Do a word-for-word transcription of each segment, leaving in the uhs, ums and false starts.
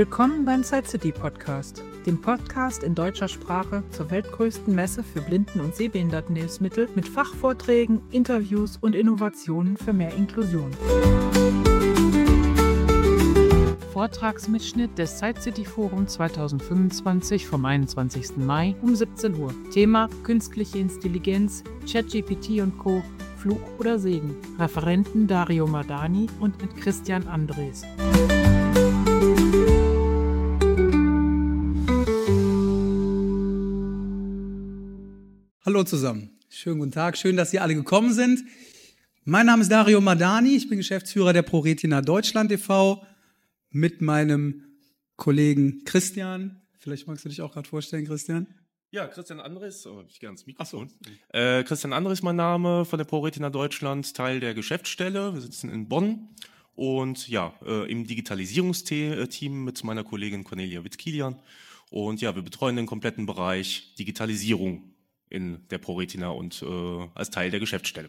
Willkommen beim Side City Podcast, dem Podcast in deutscher Sprache zur weltgrößten Messe für Blinden- und Sehbehindertenhilfsmittel mit Fachvorträgen, Interviews und Innovationen für mehr Inklusion. Vortragsmitschnitt des Side City Forum zweitausendfünfundzwanzig vom einundzwanzigsten Mai um siebzehn Uhr. Thema Künstliche Intelligenz, ChatGPT und Co. Fluch oder Segen. Referenten Dario Madani und mit Christian Andres. Hallo zusammen, schönen guten Tag, schön, dass Sie alle gekommen sind. Mein Name ist Dario Madani, ich bin Geschäftsführer der ProRetina Deutschland e V mit meinem Kollegen Christian. Vielleicht magst du dich auch gerade vorstellen, Christian? Ja, Christian Andres, oh, ich gehe ans Mikrofon. So. Äh, Christian Andres ist mein Name, von der ProRetina Deutschland, Teil der Geschäftsstelle. Wir sitzen in Bonn und ja, äh, im Digitalisierungsteam mit meiner Kollegin Cornelia Witt-Kilian. Und ja, wir betreuen den kompletten Bereich Digitalisierung in der ProRetina und äh, als Teil der Geschäftsstelle.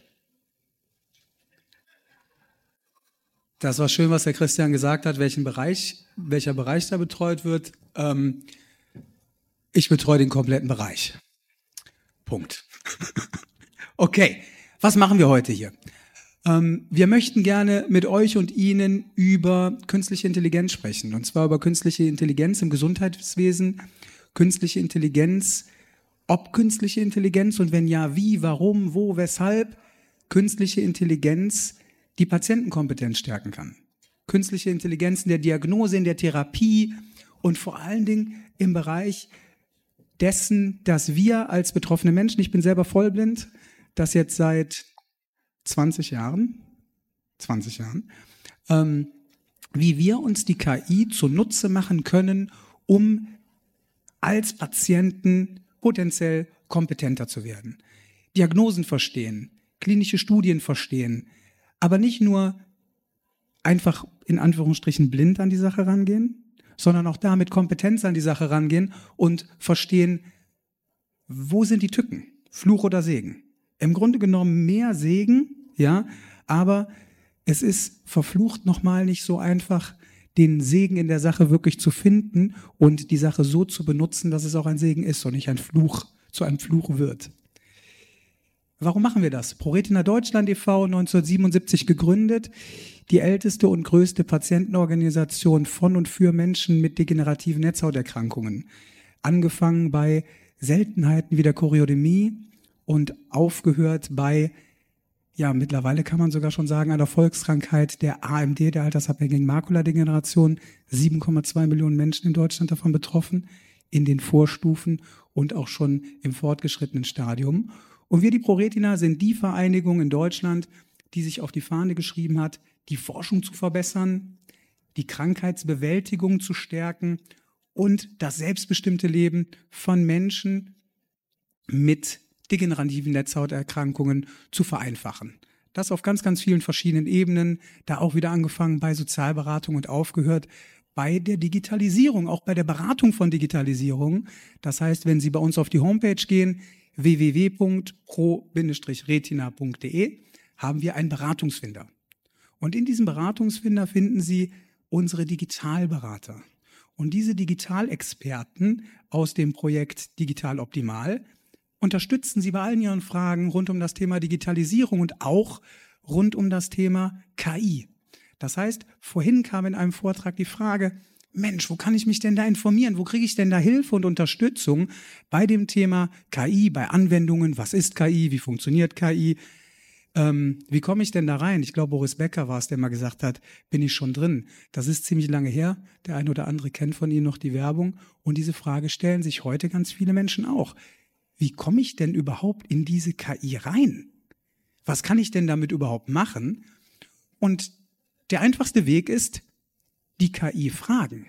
Das war schön, was der Christian gesagt hat, welchen Bereich, welcher Bereich da betreut wird. Ähm, ich betreue den kompletten Bereich. Punkt. Okay, was machen wir heute hier? Ähm, wir möchten gerne mit euch und Ihnen über künstliche Intelligenz sprechen. Und zwar über künstliche Intelligenz im Gesundheitswesen, künstliche Intelligenz, ob künstliche Intelligenz und wenn ja, wie, warum, wo, weshalb künstliche Intelligenz die Patientenkompetenz stärken kann. Künstliche Intelligenz in der Diagnose, in der Therapie und vor allen Dingen im Bereich dessen, dass wir als betroffene Menschen, ich bin selber vollblind, das jetzt seit zwanzig Jahren, zwanzig Jahren, ähm, wie wir uns die K I zunutze machen können, um als Patienten potenziell kompetenter zu werden. Diagnosen verstehen, klinische Studien verstehen, aber nicht nur einfach in Anführungsstrichen blind an die Sache rangehen, sondern auch da mit Kompetenz an die Sache rangehen und verstehen, wo sind die Tücken, Fluch oder Segen. Im Grunde genommen mehr Segen, ja, aber es ist verflucht nochmal nicht so einfach, den Segen in der Sache wirklich zu finden und die Sache so zu benutzen, dass es auch ein Segen ist und nicht ein Fluch zu einem Fluch wird. Warum machen wir das? ProRetina Deutschland e V, neunzehnhundertsiebenundsiebzig gegründet, die älteste und größte Patientenorganisation von und für Menschen mit degenerativen Netzhauterkrankungen. Angefangen bei Seltenheiten wie der Chorioidemie und aufgehört bei, ja, mittlerweile kann man sogar schon sagen, einer Volkskrankheit der A M D, der altersabhängigen Makuladegeneration. sieben Komma zwei Millionen Menschen in Deutschland davon betroffen, in den Vorstufen und auch schon im fortgeschrittenen Stadium. Und wir, die ProRetina, sind die Vereinigung in Deutschland, die sich auf die Fahne geschrieben hat, die Forschung zu verbessern, die Krankheitsbewältigung zu stärken und das selbstbestimmte Leben von Menschen mit degenerativen Netzhauterkrankungen zu vereinfachen. Das auf ganz, ganz vielen verschiedenen Ebenen, da auch wieder angefangen bei Sozialberatung und aufgehört bei der Digitalisierung, auch bei der Beratung von Digitalisierung. Das heißt, wenn Sie bei uns auf die Homepage gehen, w w w punkt pro retina punkt d e, haben wir einen Beratungsfinder. Und in diesem Beratungsfinder finden Sie unsere Digitalberater. Und diese Digitalexperten aus dem Projekt Digital Optimal unterstützen Sie bei allen Ihren Fragen rund um das Thema Digitalisierung und auch rund um das Thema K I. Das heißt, vorhin kam in einem Vortrag die Frage, Mensch, wo kann ich mich denn da informieren? Wo kriege ich denn da Hilfe und Unterstützung bei dem Thema K I, bei Anwendungen? Was ist K I? Wie funktioniert K I? Ähm, wie komme ich denn da rein? Ich glaube, Boris Becker war es, der mal gesagt hat, bin ich schon drin. Das ist ziemlich lange her. Der eine oder andere kennt von Ihnen noch die Werbung. Und diese Frage stellen sich heute ganz viele Menschen auch. Wie komme ich denn überhaupt in diese K I rein? Was kann ich denn damit überhaupt machen? Und der einfachste Weg ist, die K I fragen.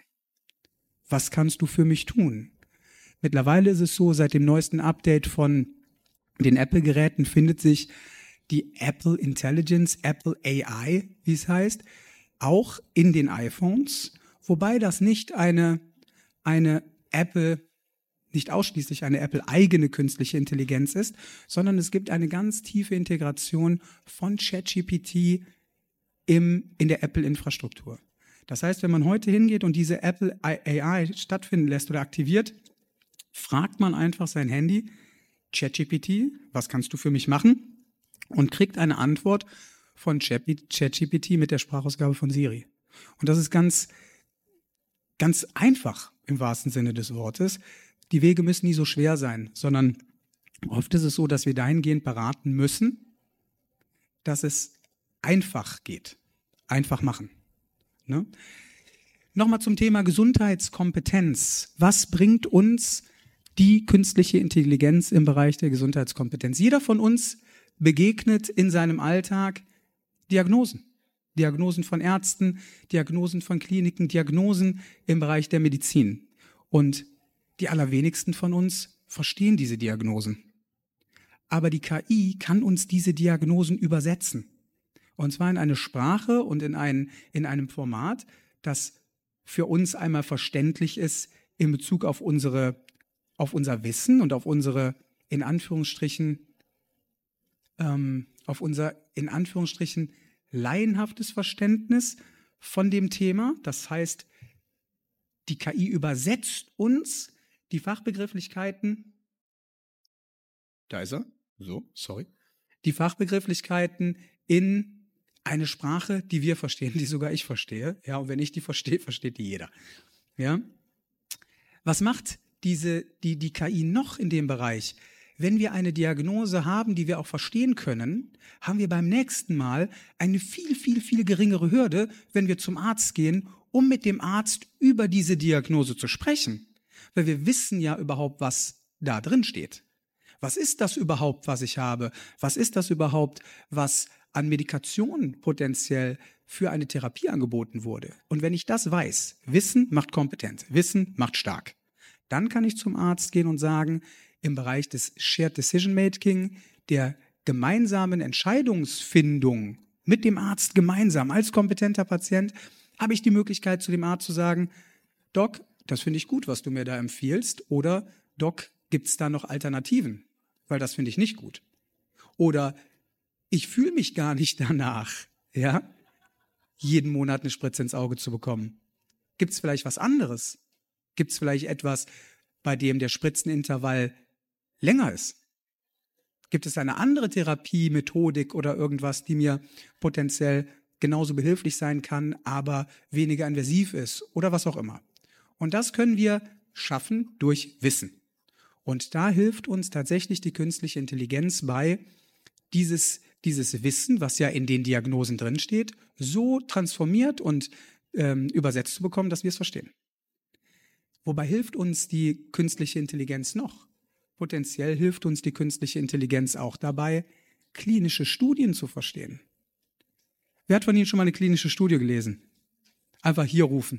Was kannst du für mich tun? Mittlerweile ist es so, seit dem neuesten Update von den Apple-Geräten findet sich die Apple Intelligence, Apple A I, wie es heißt, auch in den iPhones, wobei das nicht eine, eine Apple, nicht ausschließlich eine Apple-eigene künstliche Intelligenz ist, sondern es gibt eine ganz tiefe Integration von ChatGPT im, in der Apple-Infrastruktur. Das heißt, wenn man heute hingeht und diese Apple A I stattfinden lässt oder aktiviert, fragt man einfach sein Handy, ChatGPT, was kannst du für mich machen? Und kriegt eine Antwort von ChatGPT mit der Sprachausgabe von Siri. Und das ist ganz, ganz einfach im wahrsten Sinne des Wortes. Die Wege müssen nie so schwer sein, sondern oft ist es so, dass wir dahingehend beraten müssen, dass es einfach geht. Einfach machen. Ne? Nochmal zum Thema Gesundheitskompetenz. Was bringt uns die künstliche Intelligenz im Bereich der Gesundheitskompetenz? Jeder von uns begegnet in seinem Alltag Diagnosen. Diagnosen von Ärzten, Diagnosen von Kliniken, Diagnosen im Bereich der Medizin. Und die allerwenigsten von uns verstehen diese Diagnosen. Aber die K I kann uns diese Diagnosen übersetzen. Und zwar in eine Sprache und in, ein, in einem Format, das für uns einmal verständlich ist in Bezug auf, unsere, auf unser Wissen und auf unsere, in Anführungsstrichen, ähm, auf unser, in Anführungsstrichen, laienhaftes Verständnis von dem Thema. Das heißt, die K I übersetzt uns die Fachbegrifflichkeiten, da ist er, so, sorry, die Fachbegrifflichkeiten in eine Sprache, die wir verstehen, die sogar ich verstehe. Ja, und wenn ich die verstehe, versteht die jeder. Ja? Was macht diese, die, die K I noch in dem Bereich? Wenn wir eine Diagnose haben, die wir auch verstehen können, haben wir beim nächsten Mal eine viel, viel, viel geringere Hürde, wenn wir zum Arzt gehen, um mit dem Arzt über diese Diagnose zu sprechen. Weil wir wissen ja überhaupt, was da drin steht. Was ist das überhaupt, was ich habe? Was ist das überhaupt, was an Medikation potenziell für eine Therapie angeboten wurde? Und wenn ich das weiß, Wissen macht kompetent, Wissen macht stark, dann kann ich zum Arzt gehen und sagen, im Bereich des Shared Decision Making, der gemeinsamen Entscheidungsfindung mit dem Arzt gemeinsam als kompetenter Patient, habe ich die Möglichkeit, zu dem Arzt zu sagen, Doc, das finde ich gut, was du mir da empfiehlst, oder Doc, gibt es da noch Alternativen? Weil das finde ich nicht gut. Oder ich fühle mich gar nicht danach, ja, jeden Monat eine Spritze ins Auge zu bekommen. Gibt es vielleicht was anderes? Gibt es vielleicht etwas, bei dem der Spritzenintervall länger ist? Gibt es eine andere Therapiemethodik oder irgendwas, die mir potenziell genauso behilflich sein kann, aber weniger invasiv ist oder was auch immer? Und das können wir schaffen durch Wissen. Und da hilft uns tatsächlich die künstliche Intelligenz bei, dieses, dieses Wissen, was ja in den Diagnosen drinsteht, so transformiert und ähm, übersetzt zu bekommen, dass wir es verstehen. Wobei hilft uns die künstliche Intelligenz noch? Potenziell hilft uns die künstliche Intelligenz auch dabei, klinische Studien zu verstehen. Wer hat von Ihnen schon mal eine klinische Studie gelesen? Einfach hier rufen.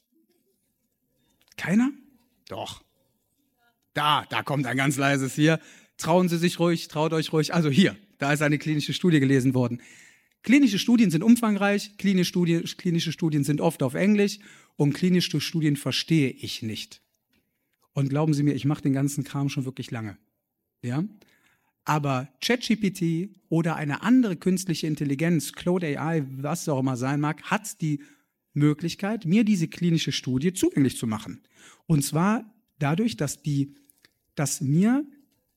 Keiner? Doch. Da, da kommt ein ganz leises hier. Trauen Sie sich ruhig, traut euch ruhig. Also hier, da ist eine klinische Studie gelesen worden. Klinische Studien sind umfangreich, klinische Studien, klinische Studien sind oft auf Englisch und klinische Studien verstehe ich nicht. Und glauben Sie mir, ich mache den ganzen Kram schon wirklich lange. Ja? Aber ChatGPT oder eine andere künstliche Intelligenz, Claude A I, was es auch immer sein mag, hat die Möglichkeit, mir diese klinische Studie zugänglich zu machen. Und zwar dadurch, dass, die, dass mir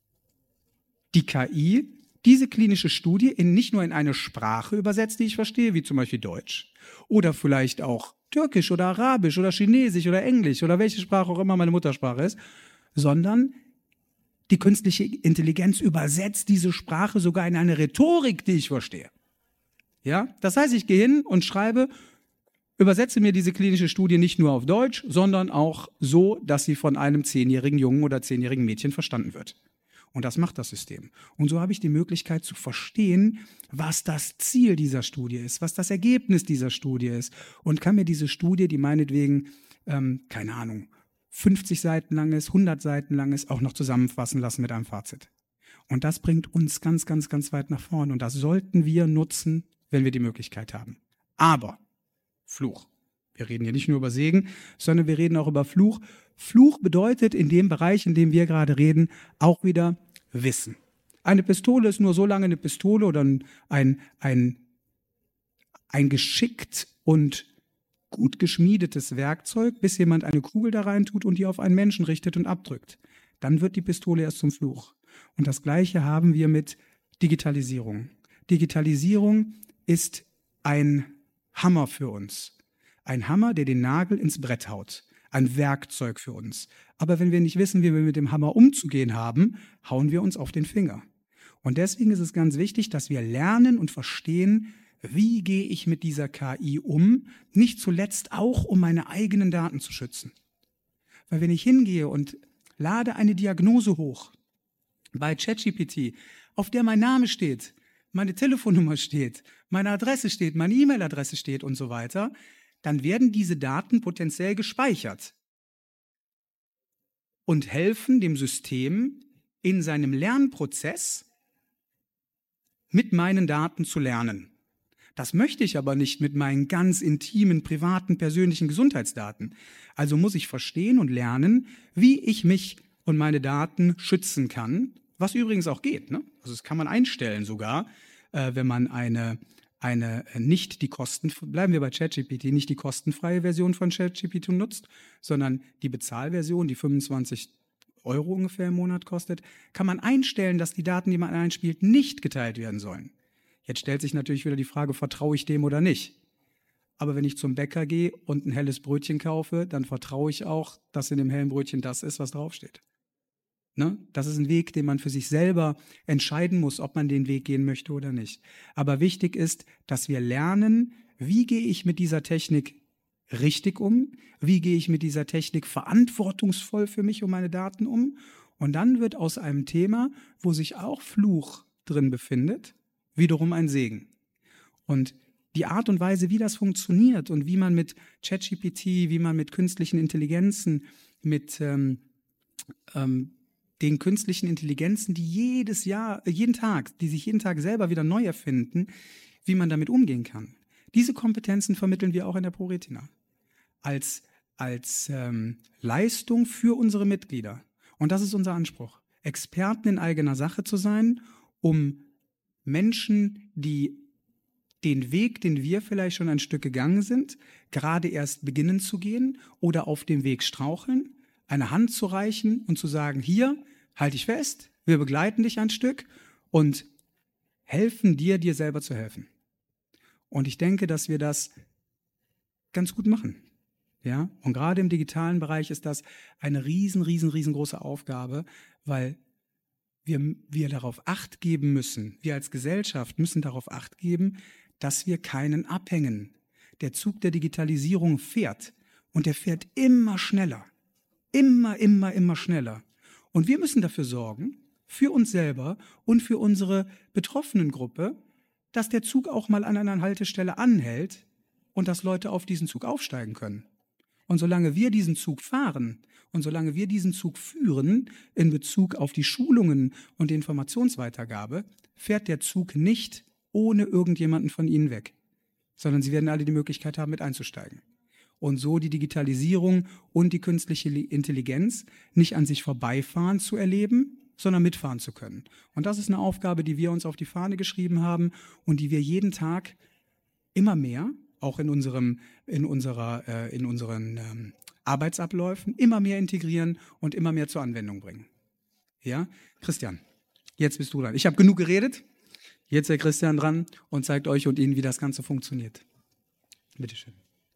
die K I diese klinische Studie in, nicht nur in eine Sprache übersetzt, die ich verstehe, wie zum Beispiel Deutsch, oder vielleicht auch Türkisch oder Arabisch oder Chinesisch oder Englisch oder welche Sprache auch immer meine Muttersprache ist, sondern die künstliche Intelligenz übersetzt diese Sprache sogar in eine Rhetorik, die ich verstehe. Ja? Das heißt, ich gehe hin und schreibe, übersetze mir diese klinische Studie nicht nur auf Deutsch, sondern auch so, dass sie von einem zehnjährigen Jungen oder zehnjährigen Mädchen verstanden wird. Und das macht das System. Und so habe ich die Möglichkeit zu verstehen, was das Ziel dieser Studie ist, was das Ergebnis dieser Studie ist. Und kann mir diese Studie, die meinetwegen, ähm, keine Ahnung, fünfzig Seiten lang ist, hundert Seiten lang ist, auch noch zusammenfassen lassen mit einem Fazit. Und das bringt uns ganz, ganz, ganz weit nach vorne. Und das sollten wir nutzen, wenn wir die Möglichkeit haben. Aber Fluch. Wir reden hier nicht nur über Segen, sondern wir reden auch über Fluch. Fluch bedeutet in dem Bereich, in dem wir gerade reden, auch wieder Wissen. Eine Pistole ist nur so lange eine Pistole oder ein, ein, ein geschickt und gut geschmiedetes Werkzeug, bis jemand eine Kugel da rein tut und die auf einen Menschen richtet und abdrückt. Dann wird die Pistole erst zum Fluch. Und das Gleiche haben wir mit Digitalisierung. Digitalisierung ist ein Hammer für uns. Ein Hammer, der den Nagel ins Brett haut. Ein Werkzeug für uns. Aber wenn wir nicht wissen, wie wir mit dem Hammer umzugehen haben, hauen wir uns auf den Finger. Und deswegen ist es ganz wichtig, dass wir lernen und verstehen, wie gehe ich mit dieser K I um, nicht zuletzt auch, um meine eigenen Daten zu schützen. Weil wenn ich hingehe und lade eine Diagnose hoch bei ChatGPT, auf der mein Name steht, meine Telefonnummer steht, meine Adresse steht, meine E-Mail-Adresse steht und so weiter, dann werden diese Daten potenziell gespeichert und helfen dem System in seinem Lernprozess mit meinen Daten zu lernen. Das möchte ich aber nicht mit meinen ganz intimen, privaten, persönlichen Gesundheitsdaten. Also muss ich verstehen und lernen, wie ich mich und meine Daten schützen kann, was übrigens auch geht, ne? Also das kann man einstellen sogar, äh, wenn man eine, eine nicht die Kosten, bleiben wir bei ChatGPT, nicht die kostenfreie Version von ChatGPT nutzt, sondern die Bezahlversion, die fünfundzwanzig Euro ungefähr im Monat kostet, kann man einstellen, dass die Daten, die man einspielt, nicht geteilt werden sollen. Jetzt stellt sich natürlich wieder die Frage, vertraue ich dem oder nicht? Aber wenn ich zum Bäcker gehe und ein helles Brötchen kaufe, dann vertraue ich auch, dass in dem hellen Brötchen das ist, was draufsteht. Ne? Das ist ein Weg, den man für sich selber entscheiden muss, ob man den Weg gehen möchte oder nicht. Aber wichtig ist, dass wir lernen, wie gehe ich mit dieser Technik richtig um? Wie gehe ich mit dieser Technik verantwortungsvoll für mich und meine Daten um? Und dann wird aus einem Thema, wo sich auch Fluch drin befindet, wiederum ein Segen. Und die Art und Weise, wie das funktioniert und wie man mit ChatGPT, wie man mit künstlichen Intelligenzen, mit ähm, ähm, den künstlichen Intelligenzen, die jedes Jahr, jeden Tag, die sich jeden Tag selber wieder neu erfinden, wie man damit umgehen kann. Diese Kompetenzen vermitteln wir auch in der ProRetina als, als ähm, Leistung für unsere Mitglieder. Und das ist unser Anspruch, Experten in eigener Sache zu sein, um Menschen, die den Weg, den wir vielleicht schon ein Stück gegangen sind, gerade erst beginnen zu gehen oder auf dem Weg straucheln, eine Hand zu reichen und zu sagen, hier, halt dich fest, wir begleiten dich ein Stück und helfen dir, dir selber zu helfen. Und ich denke, dass wir das ganz gut machen. Ja? Und gerade im digitalen Bereich ist das eine riesen, riesen, riesengroße Aufgabe, weil wir, wir darauf Acht geben müssen, wir als Gesellschaft müssen darauf Acht geben, dass wir keinen abhängen. Der Zug der Digitalisierung fährt und der fährt immer schneller. Immer, immer, immer schneller. Und wir müssen dafür sorgen, für uns selber und für unsere Betroffenengruppe, dass der Zug auch mal an einer Haltestelle anhält und dass Leute auf diesen Zug aufsteigen können. Und solange wir diesen Zug fahren und solange wir diesen Zug führen in Bezug auf die Schulungen und die Informationsweitergabe, fährt der Zug nicht ohne irgendjemanden von Ihnen weg, sondern Sie werden alle die Möglichkeit haben, mit einzusteigen. Und so die Digitalisierung und die künstliche Intelligenz nicht an sich vorbeifahren zu erleben, sondern mitfahren zu können. Und das ist eine Aufgabe, die wir uns auf die Fahne geschrieben haben und die wir jeden Tag immer mehr, auch in unserem, in unserer, äh, in unseren ähm, Arbeitsabläufen, immer mehr integrieren und immer mehr zur Anwendung bringen. Ja, Christian, jetzt bist du dran. Ich habe genug geredet. Jetzt ist der Christian dran und zeigt euch und Ihnen, wie das Ganze funktioniert. Bitte schön.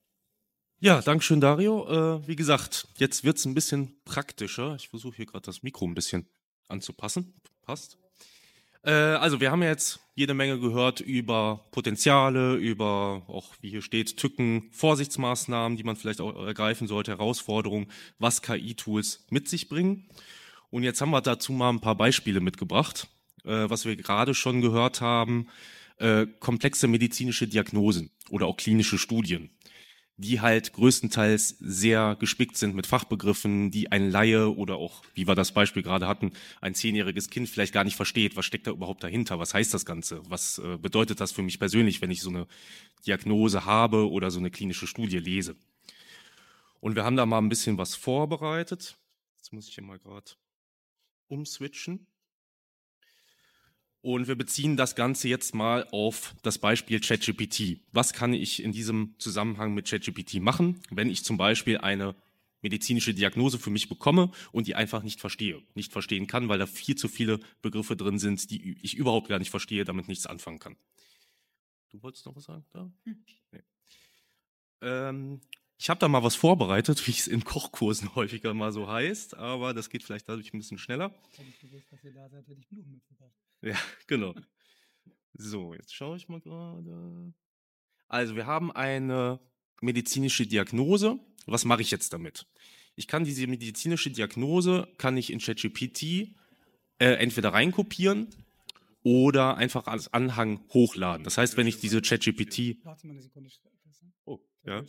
Ja, Dankeschön, Dario. Äh, wie gesagt, jetzt wird es ein bisschen praktischer. Ich versuche hier gerade das Mikro ein bisschen anzupassen. Passt. Äh, also wir haben ja jetzt jede Menge gehört über Potenziale, über auch, wie hier steht, Tücken, Vorsichtsmaßnahmen, die man vielleicht auch ergreifen sollte, Herausforderungen, was K I-Tools mit sich bringen. Und jetzt haben wir dazu mal ein paar Beispiele mitgebracht, äh, was wir gerade schon gehört haben, äh, komplexe medizinische Diagnosen oder auch klinische Studien, die halt größtenteils sehr gespickt sind mit Fachbegriffen, die ein Laie oder auch, wie wir das Beispiel gerade hatten, ein zehnjähriges Kind vielleicht gar nicht versteht. Was steckt da überhaupt dahinter? Was heißt das Ganze? Was äh, bedeutet das für mich persönlich, wenn ich so eine Diagnose habe oder so eine klinische Studie lese? Und wir haben da mal ein bisschen was vorbereitet. Jetzt muss ich hier mal gerade umswitchen. Und wir beziehen das Ganze jetzt mal auf das Beispiel ChatGPT. Was kann ich in diesem Zusammenhang mit ChatGPT machen, wenn ich zum Beispiel eine medizinische Diagnose für mich bekomme und die einfach nicht verstehe, nicht verstehen kann, weil da viel zu viele Begriffe drin sind, die ich überhaupt gar nicht verstehe, damit nichts anfangen kann. Du wolltest noch was sagen? Da? Hm. Nee. Ähm, ich habe da mal was vorbereitet, wie es in Kochkursen häufiger mal so heißt, aber das geht vielleicht dadurch ein bisschen schneller. Hätte ich gewusst, dass ihr da seid, hätte ich Blumen mitgebracht. Ja, genau. So, jetzt schaue ich mal gerade. Also, wir haben eine medizinische Diagnose. Was mache ich jetzt damit? Ich kann diese medizinische Diagnose, kann ich in ChatGPT äh, entweder reinkopieren oder einfach als Anhang hochladen. Das heißt, wenn ich diese ChatGPT... Warte mal eine Sekunde. Oh, ja.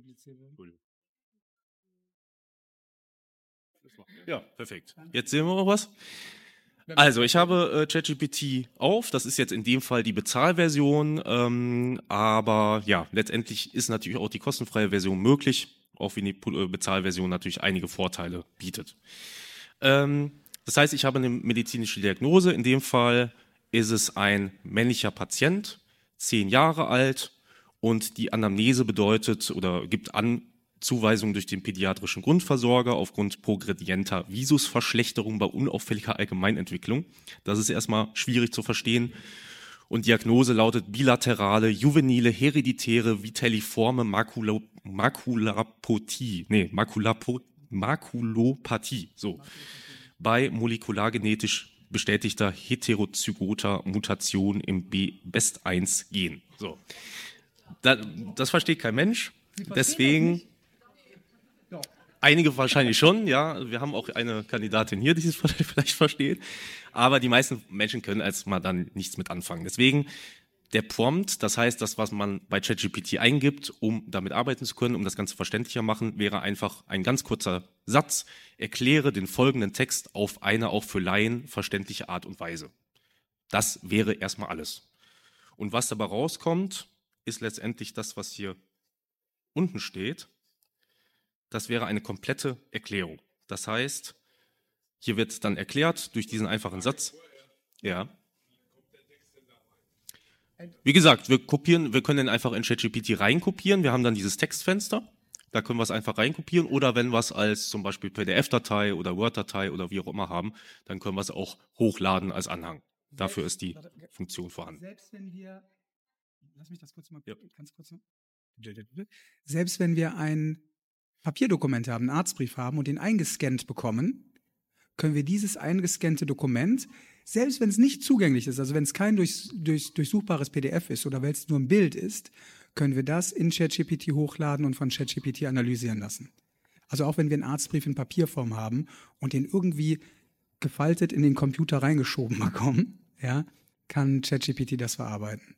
Ja, perfekt. Jetzt sehen wir mal was. Also, ich habe äh, ChatGPT auf, das ist jetzt in dem Fall die Bezahlversion, ähm, aber ja, letztendlich ist natürlich auch die kostenfreie Version möglich, auch wenn die äh, Bezahlversion natürlich einige Vorteile bietet. Ähm, das heißt, ich habe eine medizinische Diagnose, in dem Fall ist es ein männlicher Patient, zehn Jahre alt, und die Anamnese bedeutet oder gibt an, Zuweisung durch den pädiatrischen Grundversorger aufgrund progredienter Visusverschlechterung bei unauffälliger Allgemeinentwicklung. Das ist erstmal schwierig zu verstehen. Und Diagnose lautet bilaterale, juvenile, hereditäre, vitelliforme Makulo, Makulapotie, nee, Makulapo, Makulopathie, so. Bei molekulargenetisch bestätigter heterozygoter Mutation im B B E S T eins Gen. So. Das, das versteht kein Mensch. Deswegen... Einige wahrscheinlich schon, ja. Wir haben auch eine Kandidatin hier, die es vielleicht versteht. Aber die meisten Menschen können erstmal dann nichts mit anfangen. Deswegen der Prompt, das heißt, das, was man bei ChatGPT eingibt, um damit arbeiten zu können, um das Ganze verständlicher machen, wäre einfach ein ganz kurzer Satz: Erkläre den folgenden Text auf eine auch für Laien verständliche Art und Weise. Das wäre erstmal alles. Und was dabei rauskommt, ist letztendlich das, was hier unten steht. Das wäre eine komplette Erklärung. Das heißt, hier wird dann erklärt durch diesen einfachen Satz. Ja. Wie gesagt, wir kopieren, wir können den einfach in ChatGPT reinkopieren. Wir haben dann dieses Textfenster. Da können wir es einfach reinkopieren. Oder wenn wir es als zum Beispiel P D F-Datei oder Word-Datei oder wie auch immer haben, dann können wir es auch hochladen als Anhang. Dafür ist die Funktion vorhanden. Selbst wenn wir, lass mich das kurz mal, ja. ganz kurz. Selbst wenn wir ein Papierdokument haben, einen Arztbrief haben und den eingescannt bekommen, können wir dieses eingescannte Dokument, selbst wenn es nicht zugänglich ist, also wenn es kein durch, durch, durchsuchbares P D F ist oder weil es nur ein Bild ist, können wir das in ChatGPT hochladen und von ChatGPT analysieren lassen. Also auch wenn wir einen Arztbrief in Papierform haben und den irgendwie gefaltet in den Computer reingeschoben bekommen, ja, kann ChatGPT das verarbeiten.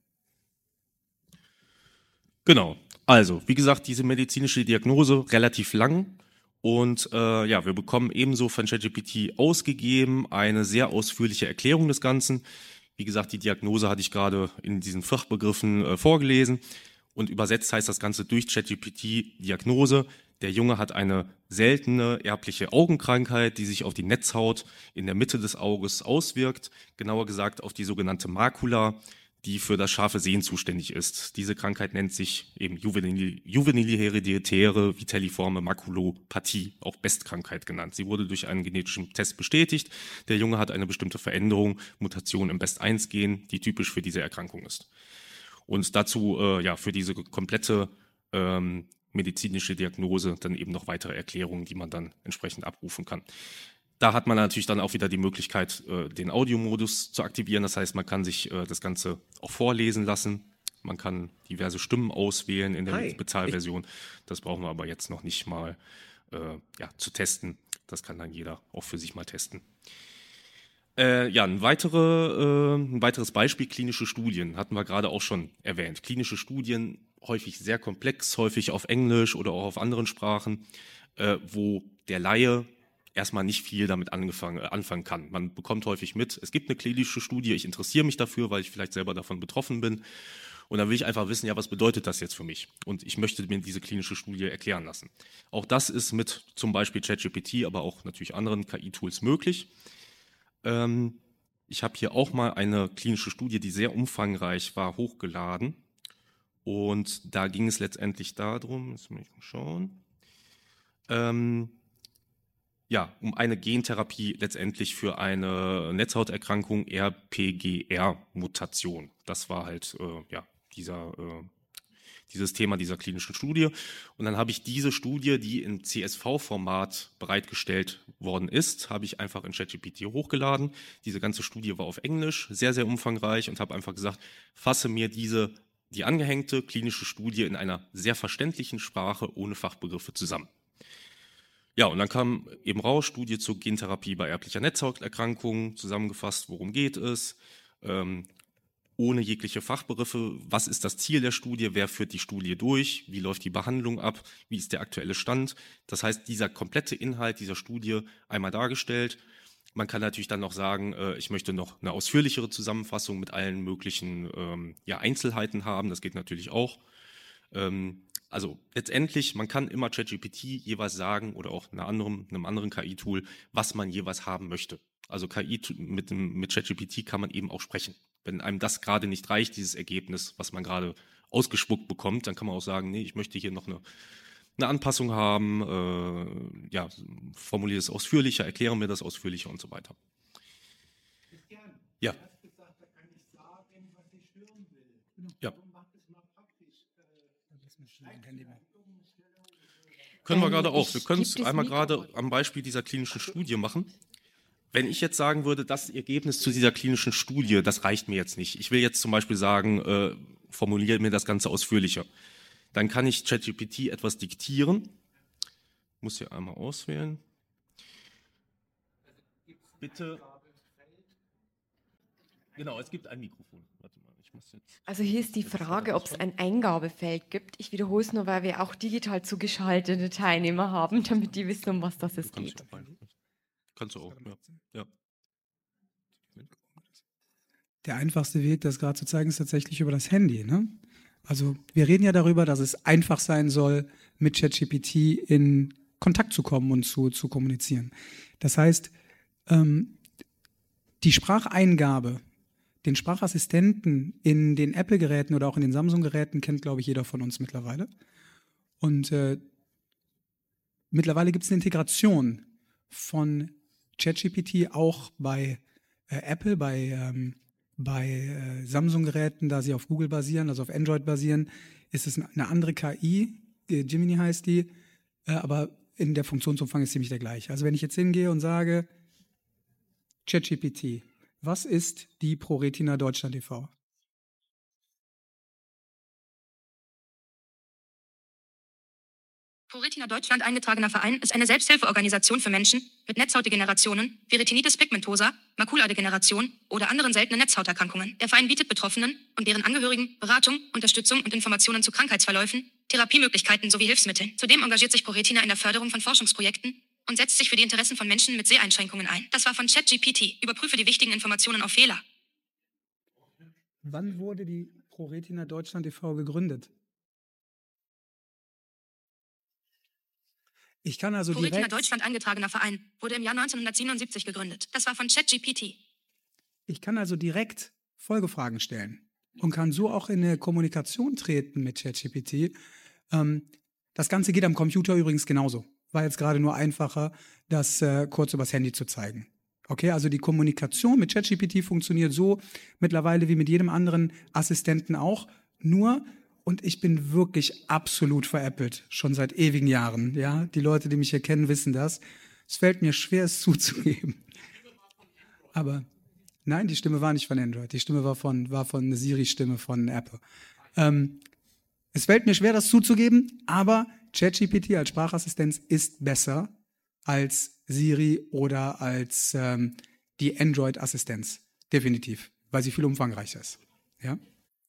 Genau. Also, wie gesagt, diese medizinische Diagnose relativ lang und äh, ja, wir bekommen ebenso von ChatGPT ausgegeben eine sehr ausführliche Erklärung des Ganzen. Wie gesagt, die Diagnose hatte ich gerade in diesen Fachbegriffen äh, vorgelesen und übersetzt heißt das Ganze durch ChatGPT Diagnose. Der Junge hat eine seltene erbliche Augenkrankheit, die sich auf die Netzhaut in der Mitte des Auges auswirkt, genauer gesagt auf die sogenannte Makula, die für das scharfe Sehen zuständig ist. Diese Krankheit nennt sich eben juvenile, juvenile hereditäre vitelliforme Makulopathie, auch B E S T-Krankheit genannt. Sie wurde durch einen genetischen Test bestätigt. Der Junge hat eine bestimmte Veränderung, Mutation im B E S T eins Gen, die typisch für diese Erkrankung ist. Und dazu, äh, ja, für diese komplette ähm, medizinische Diagnose dann eben noch weitere Erklärungen, die man dann entsprechend abrufen kann. Da hat man natürlich dann auch wieder die Möglichkeit, den Audiomodus zu aktivieren. Das heißt, man kann sich das Ganze auch vorlesen lassen. Man kann diverse Stimmen auswählen in der Hi. Bezahlversion. Das brauchen wir aber jetzt noch nicht mal äh, ja, zu testen. Das kann dann jeder auch für sich mal testen. Äh, ja, ein, weitere, äh, ein weiteres Beispiel, klinische Studien, hatten wir gerade auch schon erwähnt. Klinische Studien, häufig sehr komplex, häufig auf Englisch oder auch auf anderen Sprachen, äh, wo der Laie erstmal nicht viel damit angefangen, äh, anfangen kann. Man bekommt häufig mit, es gibt eine klinische Studie, ich interessiere mich dafür, weil ich vielleicht selber davon betroffen bin. Und dann will ich einfach wissen, ja, was bedeutet das jetzt für mich? Und ich möchte mir diese klinische Studie erklären lassen. Auch das ist mit zum Beispiel ChatGPT, aber auch natürlich anderen K I-Tools möglich. Ähm, Ich habe hier auch mal eine klinische Studie, die sehr umfangreich war, hochgeladen. Und da ging es letztendlich darum, jetzt muss ich mal schauen, ähm, ja, um eine Gentherapie letztendlich für eine Netzhauterkrankung R P G R-Mutation. Das war halt äh, ja, dieser, äh, dieses Thema dieser klinischen Studie. Und dann habe ich diese Studie, die in C S V-Format bereitgestellt worden ist, habe ich einfach in ChatGPT hochgeladen. Diese ganze Studie war auf Englisch, sehr, sehr umfangreich und habe einfach gesagt, fasse mir diese die angehängte klinische Studie in einer sehr verständlichen Sprache ohne Fachbegriffe zusammen. Ja, und dann kam eben raus, Studie zur Gentherapie bei erblicher Netzhauterkrankungen, zusammengefasst, worum geht es, ähm, ohne jegliche Fachbegriffe, was ist das Ziel der Studie, wer führt die Studie durch, wie läuft die Behandlung ab, wie ist der aktuelle Stand. Das heißt, dieser komplette Inhalt dieser Studie einmal dargestellt. Man kann natürlich dann noch sagen, äh, ich möchte noch eine ausführlichere Zusammenfassung mit allen möglichen ähm, ja, Einzelheiten haben. Das geht natürlich auch. Ähm, also letztendlich, man kann immer ChatGPT jeweils sagen oder auch einer anderen, einem anderen K I-Tool, was man jeweils haben möchte. Also K I mit, dem, mit ChatGPT kann man eben auch sprechen. Wenn einem das gerade nicht reicht, dieses Ergebnis, was man gerade ausgespuckt bekommt, dann kann man auch sagen, nee, ich möchte hier noch eine eine Anpassung haben, äh, ja, formuliere es ausführlicher, erkläre mir das ausführlicher und so weiter. Christian, ja. du hast gesagt, da kann ich sagen, was ich hören will. Ja. Mach das mal praktisch. Können wir Ähm, gerade auch. ich Wir können geb es das einmal Mikro- gerade am Beispiel dieser klinischen Studie machen. Wenn ich jetzt sagen würde, das Ergebnis zu dieser klinischen Studie, das reicht mir jetzt nicht. Ich will jetzt zum Beispiel sagen, äh, formuliere mir das Ganze ausführlicher. Dann kann ich ChatGPT etwas diktieren. Ich muss hier einmal auswählen. Bitte. Genau, es gibt ein Mikrofon. Warte mal, ich muss jetzt. Also hier ist die Frage, ob es ein Eingabefeld gibt. Ich wiederhole es nur, weil wir auch digital zugeschaltete Teilnehmer haben, damit die wissen, um was das es Kannst geht. du auch, Kannst du auch, ja. ja. Der einfachste Weg, das gerade zu zeigen, ist tatsächlich über das Handy. Ne? Also wir reden ja darüber, dass es einfach sein soll, mit ChatGPT in Kontakt zu kommen und zu, zu kommunizieren. Das heißt, ähm, die Spracheingabe, den Sprachassistenten in den Apple-Geräten oder auch in den Samsung-Geräten kennt, glaube ich, jeder von uns mittlerweile. Und äh, mittlerweile gibt es eine Integration von ChatGPT auch bei äh, Apple, bei, ähm, bei äh, Samsung-Geräten, da sie auf Google basieren, also auf Android basieren, ist es eine andere K I, äh, Gemini heißt die, äh, aber in der Funktionsumfang ist ziemlich der gleiche. Also wenn ich jetzt hingehe und sage, ChatGPT, was ist die ProRetina Deutschland e V? ProRetina Deutschland eingetragener Verein ist eine Selbsthilfeorganisation für Menschen mit Netzhautdegenerationen, wie Retinitis pigmentosa, Makuladegeneration oder anderen seltenen Netzhauterkrankungen. Der Verein bietet Betroffenen und deren Angehörigen Beratung, Unterstützung und Informationen zu Krankheitsverläufen, Therapiemöglichkeiten sowie Hilfsmitteln. Zudem engagiert sich ProRetina in der Förderung von Forschungsprojekten und setzt sich für die Interessen von Menschen mit Seheinschränkungen ein. Das war von ChatGPT. Überprüfe die wichtigen Informationen auf Fehler. Wann wurde die ProRetina Deutschland e V gegründet? Ich kann also ProRetina direkt, Deutschland eingetragener Verein wurde im Jahr neunzehnhundertsiebenundsiebzig gegründet. Das war von ChatGPT. ich kann also direkt Folgefragen stellen und kann so auch in eine Kommunikation treten mit ChatGPT. Ähm, das Ganze geht am Computer übrigens genauso. War jetzt gerade nur einfacher, das äh, kurz übers Handy zu zeigen. Okay, also die Kommunikation mit ChatGPT funktioniert so mittlerweile wie mit jedem anderen Assistenten auch, nur. Und ich bin wirklich absolut veräppelt, schon seit ewigen Jahren. Ja? Die Leute, die mich hier kennen, wissen das. Es fällt mir schwer, es zuzugeben. Aber nein, die Stimme war nicht von Android. Die Stimme war von, war von der Siri-Stimme von Apple. Ähm, es fällt mir schwer, das zuzugeben, aber ChatGPT als Sprachassistenz ist besser als Siri oder als ähm, die Android-Assistenz. Definitiv, weil sie viel umfangreicher ist. Ja?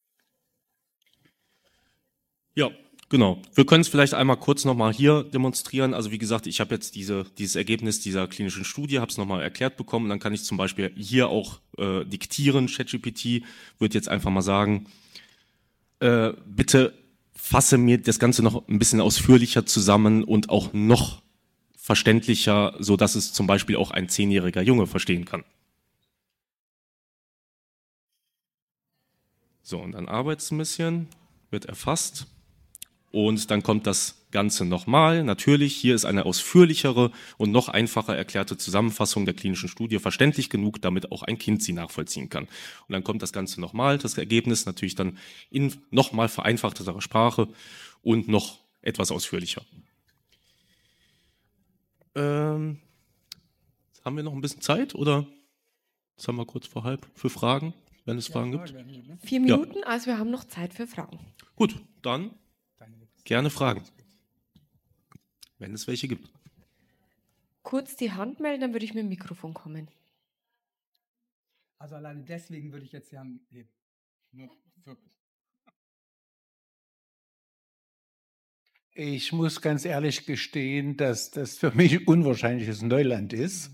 Ja, genau. Wir können es vielleicht einmal kurz nochmal hier demonstrieren. Also wie gesagt, ich habe jetzt diese, dieses Ergebnis dieser klinischen Studie, habe es nochmal erklärt bekommen. Dann kann ich zum Beispiel hier auch äh, diktieren. ChatGPT wird jetzt einfach mal sagen, äh, bitte fasse mir das Ganze noch ein bisschen ausführlicher zusammen und auch noch verständlicher, so dass es zum Beispiel auch ein zehnjähriger Junge verstehen kann. So, und dann arbeitet es ein bisschen, wird erfasst und dann kommt das Ganze nochmal. Natürlich, hier ist eine ausführlichere und noch einfacher erklärte Zusammenfassung der klinischen Studie verständlich genug, damit auch ein Kind sie nachvollziehen kann. Und dann kommt das Ganze nochmal, das Ergebnis natürlich dann in nochmal vereinfachterer Sprache und noch etwas ausführlicher. Ähm, haben wir noch ein bisschen Zeit oder jetzt haben wir kurz vor halb für Fragen, wenn es Fragen gibt? Vier Minuten, ja. Also wir haben noch Zeit für Fragen. Gut, dann gerne Fragen, wenn es welche gibt. Kurz die Hand melden, dann würde ich mit dem Mikrofon kommen. Also alleine deswegen würde ich jetzt die Hand heben. Nur für Ich muss ganz ehrlich gestehen, dass das für mich unwahrscheinliches Neuland ist.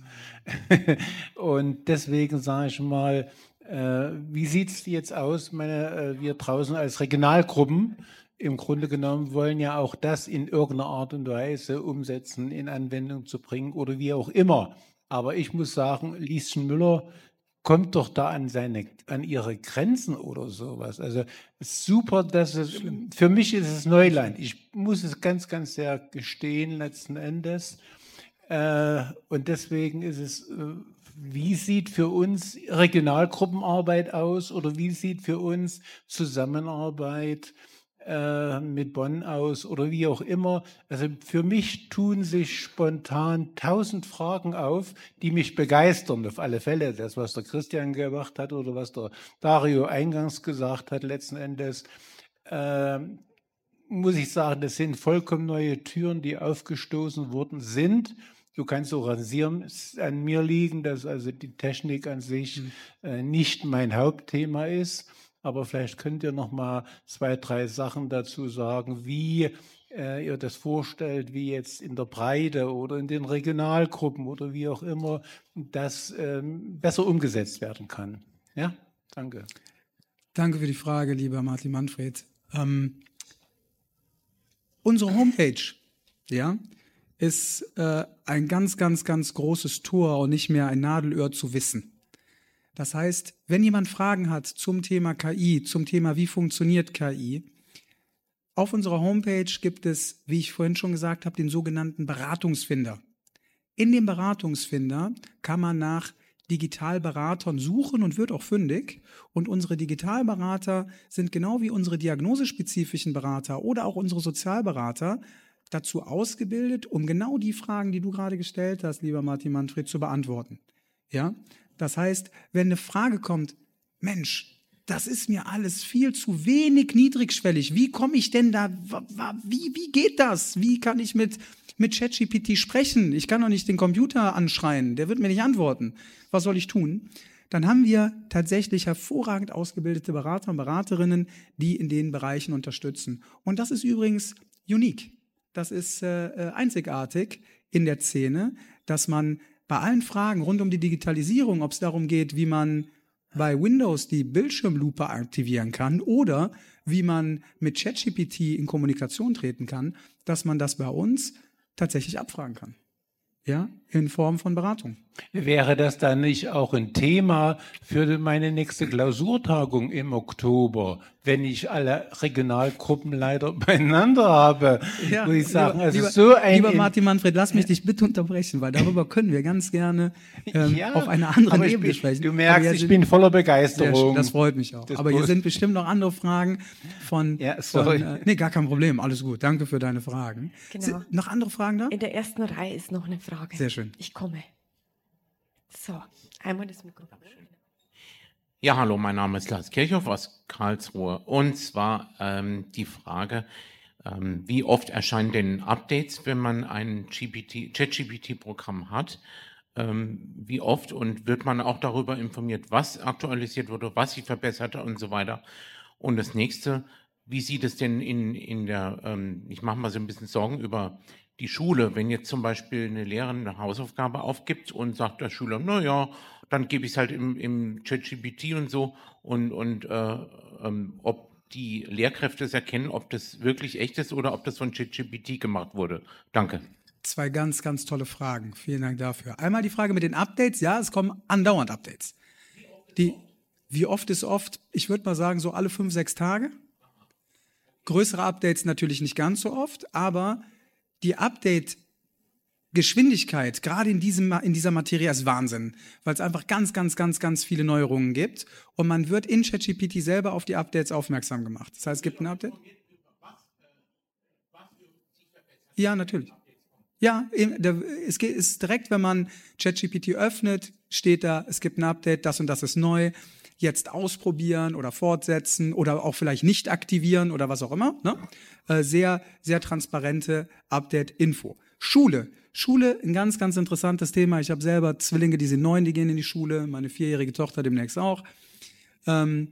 Und deswegen sage ich mal, äh, wie sieht es jetzt aus? Meine, äh, wir draußen als Regionalgruppen im Grunde genommen wollen ja auch das in irgendeiner Art und Weise umsetzen, in Anwendung zu bringen oder wie auch immer. Aber ich muss sagen, Lieschen Müller kommt doch da an seine, an ihre Grenzen oder sowas. Also super, dass es, für mich ist es Neuland. Ich muss es ganz, ganz sehr gestehen letzten Endes. Äh, und deswegen ist es, äh, wie sieht für uns Regionalgruppenarbeit aus oder wie sieht für uns Zusammenarbeit äh, mit Bonn aus oder wie auch immer. Also für mich tun sich spontan tausend Fragen auf, die mich begeistern, auf alle Fälle. Das, was der Christian gemacht hat oder was der Dario eingangs gesagt hat, letzten Endes, äh, muss ich sagen, das sind vollkommen neue Türen, die aufgestoßen worden sind. Du kannst auch rasieren, an mir liegen, dass also die Technik an sich äh, nicht mein Hauptthema ist. Aber vielleicht könnt ihr noch mal zwei, drei Sachen dazu sagen, wie äh, ihr das vorstellt, wie jetzt in der Breite oder in den Regionalgruppen oder wie auch immer das ähm, besser umgesetzt werden kann. Ja, danke. Danke für die Frage, lieber Martin Manfred. Ähm, unsere Homepage, ja, ist äh, ein ganz, ganz, ganz großes Tor und nicht mehr ein Nadelöhr zu wissen. Das heißt, wenn jemand Fragen hat zum Thema K I, zum Thema, wie funktioniert K I, auf unserer Homepage gibt es, wie ich vorhin schon gesagt habe, den sogenannten Beratungsfinder. In dem Beratungsfinder kann man nach Digitalberatern suchen und wird auch fündig. Und unsere Digitalberater sind genau wie unsere diagnosespezifischen Berater oder auch unsere Sozialberater dazu ausgebildet, um genau die Fragen, die du gerade gestellt hast, lieber Martin Manfred, zu beantworten. Ja? Das heißt, wenn eine Frage kommt, Mensch, das ist mir alles viel zu wenig niedrigschwellig. Wie komme ich denn da, wie, wie geht das? Wie kann ich mit, mit ChatGPT sprechen? Ich kann doch nicht den Computer anschreien, der wird mir nicht antworten. Was soll ich tun? Dann haben wir tatsächlich hervorragend ausgebildete Berater und Beraterinnen, die in den Bereichen unterstützen. Und das ist übrigens unique. Das ist äh, einzigartig in der Szene, dass man bei allen Fragen rund um die Digitalisierung, ob es darum geht, wie man bei Windows die Bildschirmlupe aktivieren kann oder wie man mit ChatGPT in Kommunikation treten kann, dass man das bei uns tatsächlich abfragen kann. Ja, in Form von Beratung. Wäre das dann nicht auch ein Thema für meine nächste Klausurtagung im Oktober, wenn ich alle Regionalgruppenleiter beieinander habe? Ja, muss ich sagen, lieber, also lieber, so ein lieber Martin Manfred, lass mich dich bitte unterbrechen, weil darüber können wir ganz gerne ähm, ja, auf einer anderen Ebene bin, sprechen. Du merkst, ich sind, bin voller Begeisterung. Das freut mich auch. Das Aber hier sind bestimmt noch andere Fragen von, ja, sorry. von äh, nee, gar kein Problem, alles gut. Danke für deine Fragen. Genau. Sind noch andere Fragen da? In der ersten Reihe ist noch eine Frage. Sehr schön. Ich komme. So, einmal das Mikrofon. Ja, hallo, mein Name ist Lars Kirchhoff aus Karlsruhe. Und zwar ähm, die Frage, ähm, wie oft erscheinen denn Updates, wenn man ein ChatGPT-Programm hat? Ähm, wie oft und wird man auch darüber informiert, was aktualisiert wurde, was sich verbessert hat und so weiter? Und das nächste, wie sieht es denn in, in der, ähm, ich mache mal so ein bisschen Sorgen über die Schule, wenn jetzt zum Beispiel eine Lehrerin eine Hausaufgabe aufgibt und sagt der Schüler, na ja, dann gebe ich es halt im, im ChatGPT und so und, und äh, ähm, ob die Lehrkräfte es erkennen, ob das wirklich echt ist oder ob das von ChatGPT gemacht wurde. Danke. Zwei ganz, ganz tolle Fragen. Vielen Dank dafür. Einmal die Frage mit den Updates. Ja, es kommen andauernd Updates. Die, Wie oft ist oft? Ich würde mal sagen, so alle fünf, sechs Tage. Größere Updates natürlich nicht ganz so oft, aber die Update-Geschwindigkeit, gerade in, diesem, in dieser Materie, ist Wahnsinn, weil es einfach ganz, ganz, ganz, ganz viele Neuerungen gibt und man wird in ChatGPT selber auf die Updates aufmerksam gemacht. Das heißt, es gibt ein Update. Ja, natürlich. Ja, es ist direkt, wenn man ChatGPT öffnet, steht da, es gibt ein Update, das und das ist neu. Jetzt ausprobieren oder fortsetzen oder auch vielleicht nicht aktivieren oder was auch immer. Ne? Sehr, sehr transparente Update-Info. Schule. Schule, ein ganz, ganz interessantes Thema. Ich habe selber Zwillinge, die sind neun, die gehen in die Schule. Meine vierjährige Tochter demnächst auch. Ähm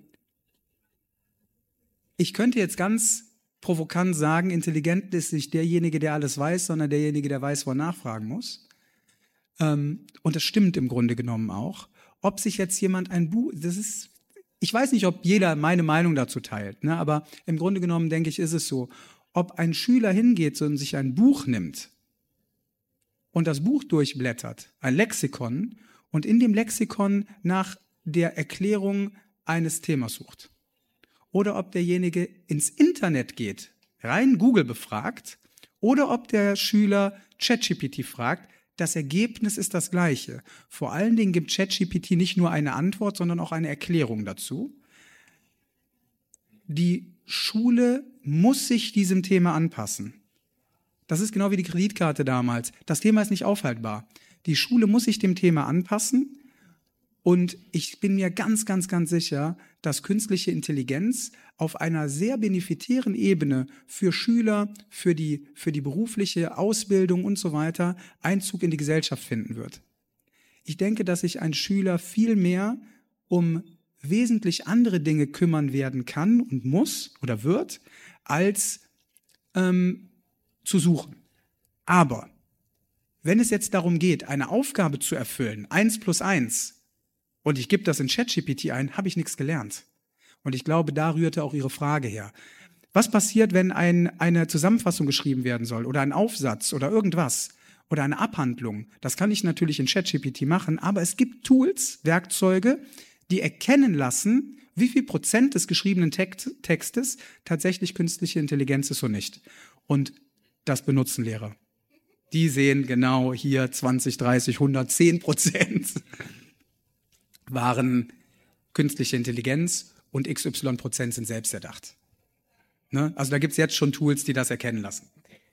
ich könnte jetzt ganz provokant sagen, intelligent ist nicht derjenige, der alles weiß, sondern derjenige, der weiß, wo er nachfragen muss. Ähm und das stimmt im Grunde genommen auch. Ob sich jetzt jemand ein Buch, das ist, ich weiß nicht, ob jeder meine Meinung dazu teilt, ne, aber im Grunde genommen denke ich, ist es so, ob ein Schüler hingeht und sich ein Buch nimmt und das Buch durchblättert, ein Lexikon, und in dem Lexikon nach der Erklärung eines Themas sucht. Oder ob derjenige ins Internet geht, rein Google befragt, oder ob der Schüler ChatGPT fragt. Das Ergebnis ist das gleiche. Vor allen Dingen gibt ChatGPT nicht nur eine Antwort, sondern auch eine Erklärung dazu. Die Schule muss sich diesem Thema anpassen. Das ist genau wie die Kreditkarte damals. Das Thema ist nicht aufhaltbar. Die Schule muss sich dem Thema anpassen. Und ich bin mir ganz, ganz, ganz sicher, dass künstliche Intelligenz auf einer sehr benefitären Ebene für Schüler, für die, für die berufliche Ausbildung und so weiter Einzug in die Gesellschaft finden wird. Ich denke, dass sich ein Schüler viel mehr um wesentlich andere Dinge kümmern werden kann und muss oder wird, als ähm, zu suchen. Aber wenn es jetzt darum geht, eine Aufgabe zu erfüllen, eins plus eins, und ich gebe das in ChatGPT ein, habe ich nichts gelernt. Und ich glaube, da rührte auch Ihre Frage her. Was passiert, wenn ein, eine Zusammenfassung geschrieben werden soll oder ein Aufsatz oder irgendwas oder eine Abhandlung? Das kann ich natürlich in ChatGPT machen, aber es gibt Tools, Werkzeuge, die erkennen lassen, wie viel Prozent des geschriebenen Textes tatsächlich künstliche Intelligenz ist und nicht. Und das benutzen Lehrer. Die sehen genau hier zwanzig, dreißig, hundert, zehn Prozent. Waren künstliche Intelligenz und X Y Prozent sind selbst erdacht. Ne? Also da gibt es jetzt schon Tools, die das erkennen lassen.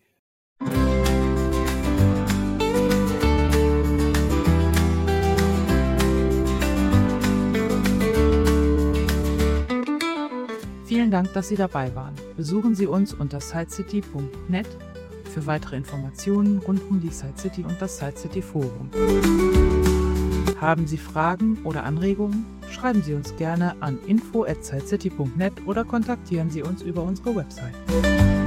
Vielen Dank, dass Sie dabei waren. Besuchen Sie uns unter sitecity punkt net für weitere Informationen rund um die SiteCity und das SiteCity Forum. Haben Sie Fragen oder Anregungen? Schreiben Sie uns gerne an info at sitecity punkt net oder kontaktieren Sie uns über unsere Website.